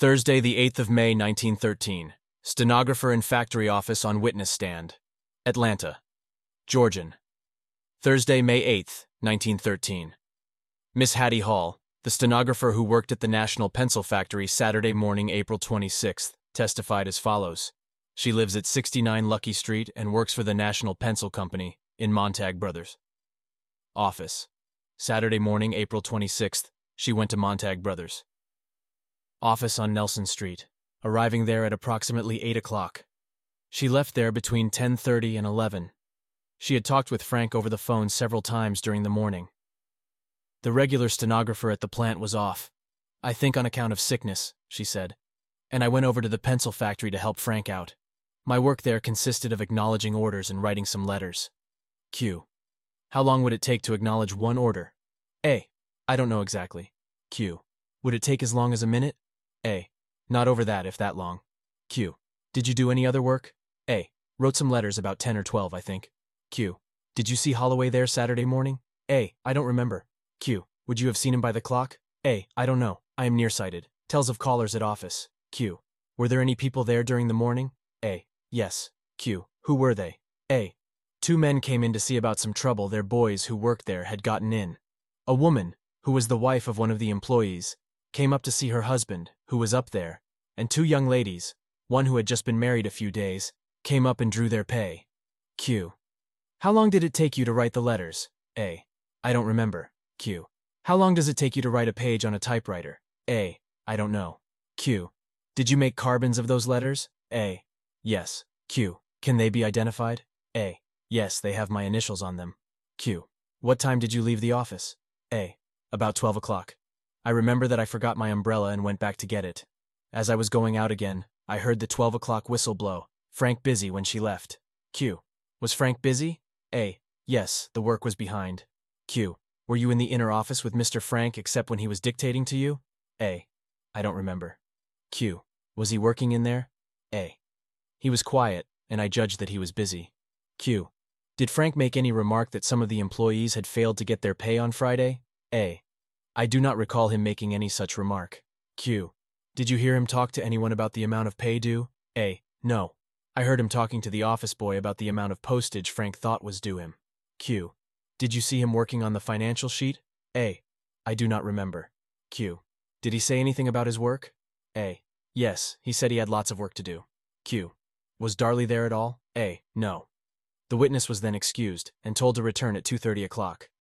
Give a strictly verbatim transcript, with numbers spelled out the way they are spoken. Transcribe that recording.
Thursday, the eighth of May, nineteen thirteen. Stenographer in factory office on witness stand. Atlanta. Georgian. Thursday, May eighth, nineteen thirteen. Miss Hattie Hall, the stenographer who worked at the National Pencil Factory Saturday morning, April twenty-sixth, testified as follows. She lives at sixty-nine Lucky Street and works for the National Pencil Company in Montag Brothers. Office. Saturday morning, April twenty-sixth, she went to Montag Brothers. Office on Nelson Street, arriving there at approximately eight o'clock. She left there between ten thirty and eleven. She had talked with Frank over the phone several times during the morning. The regular stenographer at the plant was off. I think on account of sickness, she said. And I went over to the pencil factory to help Frank out. My work there consisted of acknowledging orders and writing some letters. Q. How long would it take to acknowledge one order? A. I don't know exactly. Q. Would it take as long as a minute? A. Not over that if that long. Q. Did you do any other work? A. Wrote some letters, about ten or twelve, I think. Q. Did you see Holloway there Saturday morning? A. I don't remember. Q. Would you have seen him by the clock? A. I don't know. I am nearsighted. Tells of callers at office. Q. Were there any people there during the morning? A. Yes. Q. Who were they? A. Two men came in to see about some trouble their boys who worked there had gotten in. A woman, who was the wife of one of the employees, came up to see her husband, who was up there, and two young ladies, one who had just been married a few days, came up and drew their pay. Q. How long did it take you to write the letters? A. I don't remember. Q. How long does it take you to write a page on a typewriter? A. I don't know. Q. Did you make carbons of those letters? A. Yes. Q. Can they be identified? A. Yes, they have my initials on them. Q. What time did you leave the office? A. About twelve o'clock. I remember that I forgot my umbrella and went back to get it. As I was going out again, I heard the twelve o'clock whistle blow. Frank busy when she left. Q. Was Frank busy? A. Yes, the work was behind. Q. Were you in the inner office with Mister Frank except when he was dictating to you? A. I don't remember. Q. Was he working in there? A. He was quiet, and I judged that he was busy. Q. Did Frank make any remark that some of the employees had failed to get their pay on Friday? A. I do not recall him making any such remark. Q. Did you hear him talk to anyone about the amount of pay due? A. No. I heard him talking to the office boy about the amount of postage Frank thought was due him. Q. Did you see him working on the financial sheet? A. I do not remember. Q. Did he say anything about his work? A. Yes, he said he had lots of work to do. Q. Was Darley there at all? A. No. The witness was then excused and told to return at two thirty o'clock.